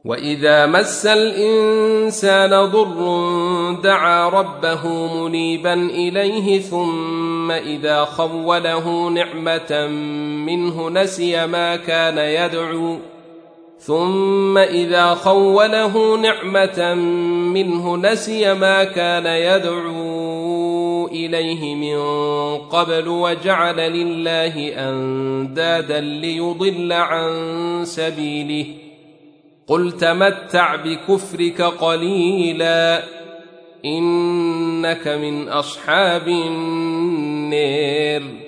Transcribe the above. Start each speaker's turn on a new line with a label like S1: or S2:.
S1: وإذا مس الإنسان ضر دعا ربه منيبا إليه ثم إذا خوله نعمة منه نسي ما كان يدعو إليه من قبل وجعل لله أندادا ليضل عن سبيله قل تمتع بكفرك قليلا إنك من أصحاب النار